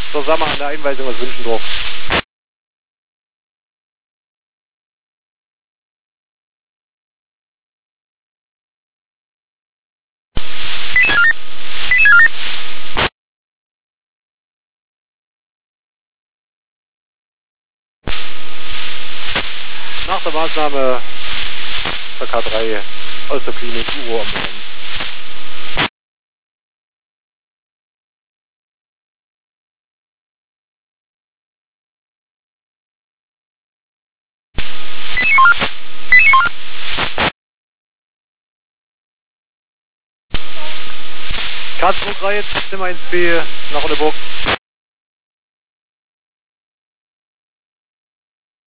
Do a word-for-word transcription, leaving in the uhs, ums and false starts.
zusammen an der Einweisung aus Wünschendorf. Nach der Maßnahme zur K drei aus der Klinik Uro Ambulanz. Karlsruhe drei, Zimmer eins B nach Olleburg.